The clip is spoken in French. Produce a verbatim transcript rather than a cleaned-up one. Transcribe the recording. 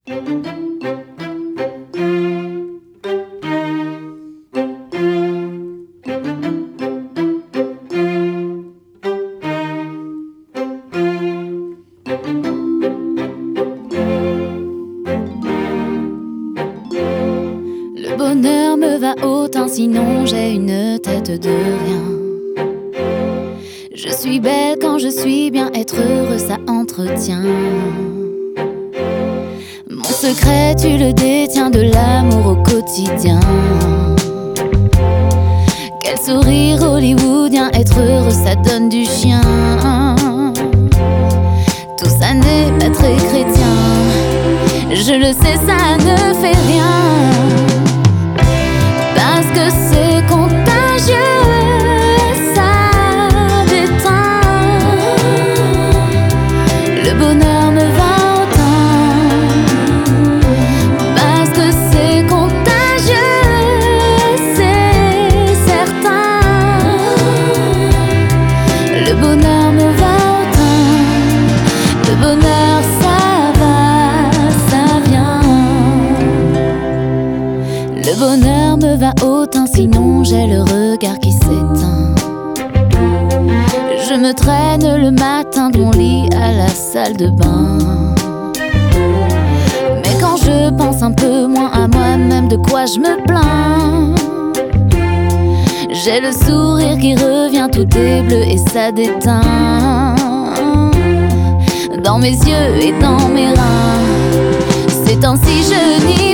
Le bonheur me va autant, sinon j'ai une tête de rien. Je suis belle quand je suis bien, être heureux ça entretient. Mon secret tu le détiens, de l'amour au quotidien. Quel sourire hollywoodien, être heureux ça donne du chien. Tout ça n'est pas très chrétien, je le sais ça ne fait rien. Parce que c'est contagieux, ça déteint. Le bonheur me va autant. Parce que c'est contagieux, c'est certain. Le bonheur me va autant. Le bonheur ça va, ça vient. Le bonheur me va autant, sinon j'ai le regard qui s'éteint. Je me traîne le matin de mon lit à la salle de bain. Mais quand je pense un peu moins à moi-même, de quoi je me plains? J'ai le sourire qui revient, tout est bleu et ça déteint. Dans mes yeux et dans mes reins, ces temps-ci je n'y